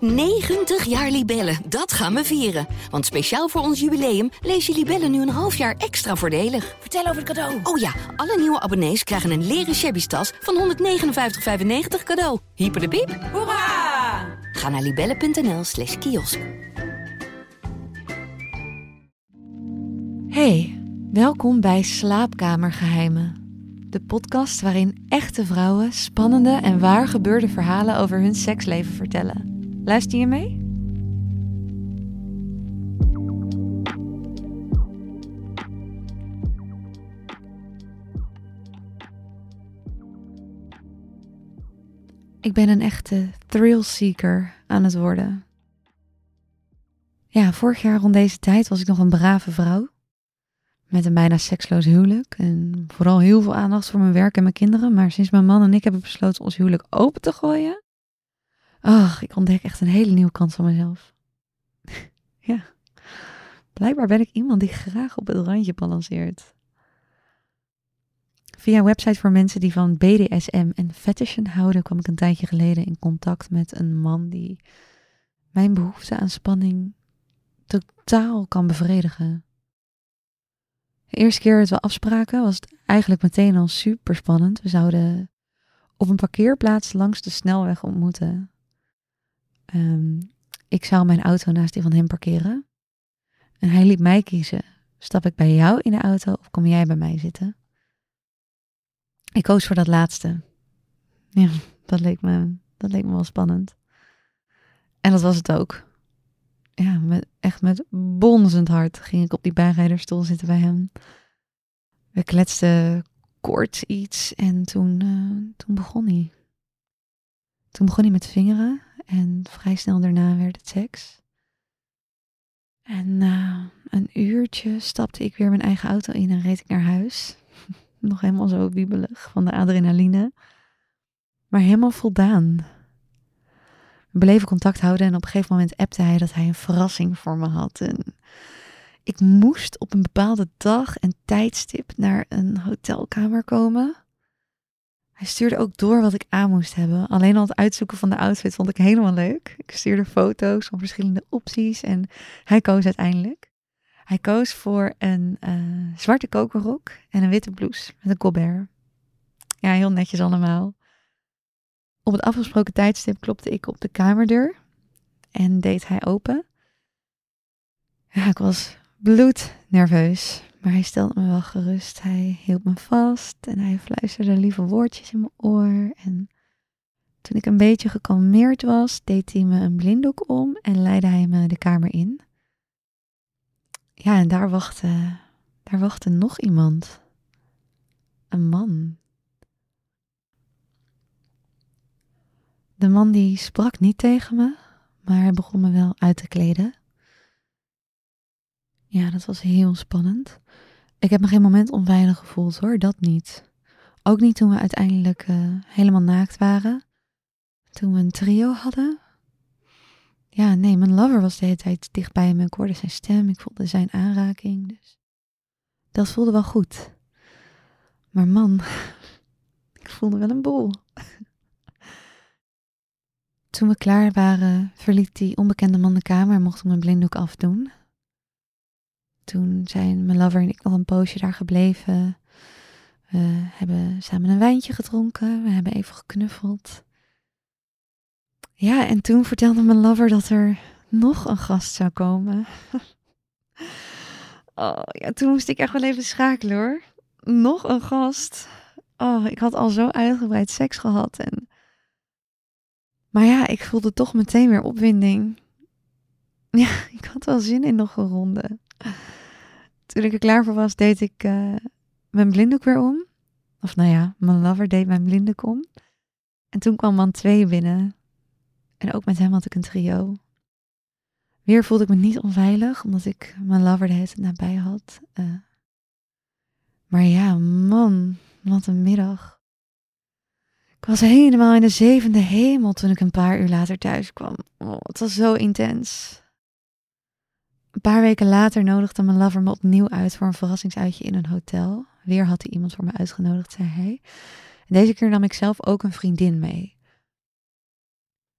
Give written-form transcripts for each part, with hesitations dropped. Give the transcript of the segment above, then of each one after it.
90 jaar Libellen, dat gaan we vieren. Want speciaal voor ons jubileum lees je Libellen nu een half jaar extra voordelig. Vertel over het cadeau. Oh ja, alle nieuwe abonnees krijgen een leren shabby tas van 159,95 cadeau. Hyper de piep. Hoera! Ga naar libellen.nl/kiosk. Hey, welkom bij Slaapkamergeheimen. De podcast waarin echte vrouwen spannende en waar gebeurde verhalen over hun seksleven vertellen. Luister je mee? Ik ben een echte thrillseeker aan het worden. Ja, vorig jaar rond deze tijd was ik nog een brave vrouw. Met een bijna seksloos huwelijk. En vooral heel veel aandacht voor mijn werk en mijn kinderen. Maar sinds mijn man en ik hebben besloten ons huwelijk open te gooien. Ach, ik ontdek echt een hele nieuwe kant van mezelf. Ja, blijkbaar ben ik iemand die graag op het randje balanceert. Via een website voor mensen die van BDSM en fetishen houden kwam ik een tijdje geleden in contact met een man die mijn behoefte aan spanning totaal kan bevredigen. De eerste keer dat we afspraken was het eigenlijk meteen al super spannend. We zouden op een parkeerplaats langs de snelweg ontmoeten. Ik zou mijn auto naast die van hem parkeren. En hij liet mij kiezen. Stap ik bij jou in de auto of kom jij bij mij zitten? Ik koos voor dat laatste. Ja, dat leek me wel spannend. En dat was het ook. Ja, met bonzend hart ging ik op die bijrijderstoel zitten bij hem. We kletsten kort iets en toen begon hij. Toen begon hij met vingeren en vrij snel daarna werd het seks. En na een uurtje stapte ik weer mijn eigen auto in en reed ik naar huis. Nog helemaal zo wiebelig van de adrenaline. Maar helemaal voldaan. We bleven contact houden en op een gegeven moment appte hij dat hij een verrassing voor me had. En ik moest op een bepaalde dag en tijdstip naar een hotelkamer komen. Hij stuurde ook door wat ik aan moest hebben. Alleen al het uitzoeken van de outfit vond ik helemaal leuk. Ik stuurde foto's van verschillende opties en hij koos uiteindelijk. Hij koos voor een zwarte kokerrok en een witte blouse met een colbert. Ja, heel netjes allemaal. Op het afgesproken tijdstip klopte ik op de kamerdeur en deed hij open. Ja, ik was bloednerveus, maar hij stelde me wel gerust. Hij hield me vast en hij fluisterde lieve woordjes in mijn oor. En toen ik een beetje gekalmeerd was, deed hij me een blinddoek om en leidde hij me de kamer in. Ja, en daar wachtte nog iemand. Een man. De man die sprak niet tegen me, maar hij begon me wel uit te kleden. Ja, dat was heel spannend. Ik heb me geen moment onveilig gevoeld hoor, dat niet. Ook niet toen we uiteindelijk helemaal naakt waren. Toen we een trio hadden. Ja, nee, mijn lover was de hele tijd dicht bij me. Ik hoorde zijn stem, ik voelde zijn aanraking. Dus dat voelde wel goed. Maar man, ik voelde wel een boel. Toen we klaar waren, verliet die onbekende man de kamer en mocht ik mijn blinddoek afdoen. Toen zijn mijn lover en ik nog een poosje daar gebleven. We hebben samen een wijntje gedronken. We hebben even geknuffeld. Ja, en toen vertelde mijn lover dat er nog een gast zou komen. Oh, ja, toen moest ik echt wel even schakelen hoor. Nog een gast. Oh, ik had al zo uitgebreid seks gehad. Maar ja, ik voelde toch meteen weer opwinding. Ja, ik had wel zin in nog een ronde. Toen ik er klaar voor was, deed ik mijn blinddoek weer om. Of nou ja, mijn lover deed mijn blinddoek om. En toen kwam man 2 binnen. En ook met hem had ik een trio. Weer voelde ik me niet onveilig, omdat ik mijn lover de hele tijd nabij had. Maar ja, man, wat een middag. Ik was helemaal in de 7e hemel toen ik een paar uur later thuis kwam. Oh, het was zo intens. Een paar weken later nodigde mijn lover me opnieuw uit voor een verrassingsuitje in een hotel. Weer had hij iemand voor me uitgenodigd, zei hij. En deze keer nam ik zelf ook een vriendin mee.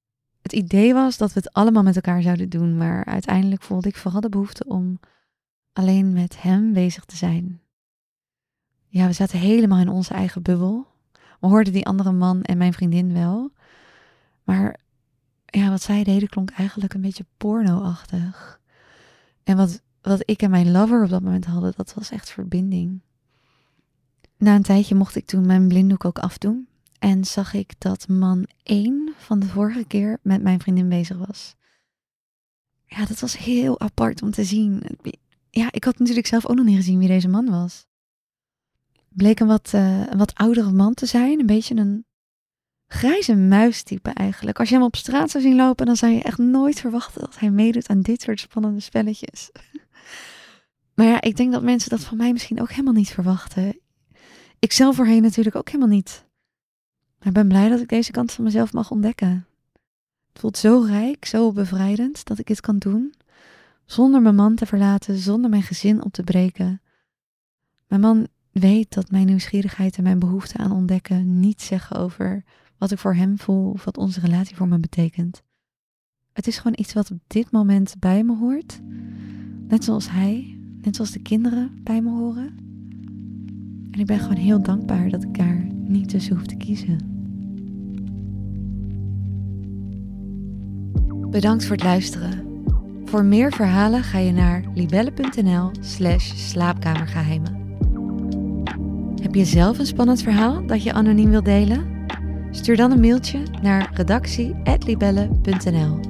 Het idee was dat we het allemaal met elkaar zouden doen, maar uiteindelijk voelde ik vooral de behoefte om alleen met hem bezig te zijn. Ja, we zaten helemaal in onze eigen bubbel. We hoorden die andere man en mijn vriendin wel. Maar ja, wat zij deden klonk eigenlijk een beetje porno-achtig. En wat ik en mijn lover op dat moment hadden, dat was echt verbinding. Na een tijdje mocht ik toen mijn blinddoek ook afdoen. En zag ik dat man 1 van de vorige keer met mijn vriendin bezig was. Ja, dat was heel apart om te zien. Ja, ik had natuurlijk zelf ook nog niet gezien wie deze man was. Bleek een wat oudere man te zijn. Een beetje een grijze muistype eigenlijk. Als je hem op straat zou zien lopen, dan zou je echt nooit verwachten dat hij meedoet aan dit soort spannende spelletjes. Maar ja, ik denk dat mensen dat van mij misschien ook helemaal niet verwachten. Ik zelf voorheen natuurlijk ook helemaal niet. Maar ik ben blij dat ik deze kant van mezelf mag ontdekken. Het voelt zo rijk, zo bevrijdend dat ik dit kan doen. Zonder mijn man te verlaten, zonder mijn gezin op te breken. Mijn man weet dat mijn nieuwsgierigheid en mijn behoefte aan ontdekken niets zeggen over wat ik voor hem voel of wat onze relatie voor me betekent. Het is gewoon iets wat op dit moment bij me hoort. Net zoals hij, net zoals de kinderen bij me horen. En ik ben gewoon heel dankbaar dat ik daar niet tussen hoef te kiezen. Bedankt voor het luisteren. Voor meer verhalen ga je naar libelle.nl/slaapkamergeheimen. Heb je zelf een spannend verhaal dat je anoniem wilt delen? Stuur dan een mailtje naar redactie@libelle.nl.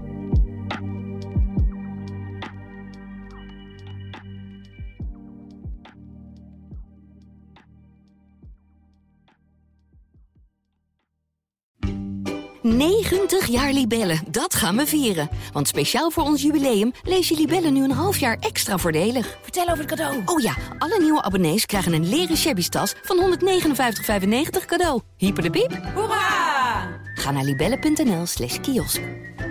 ...90 jaar Libelle, dat gaan we vieren. Want speciaal voor ons jubileum lees je Libelle nu een half jaar extra voordelig. Vertel over het cadeau. Oh ja, alle nieuwe abonnees krijgen een leren shabby tas van 159,95 cadeau. Hyper de piep. Hoera! Ga naar libelle.nl/kiosk.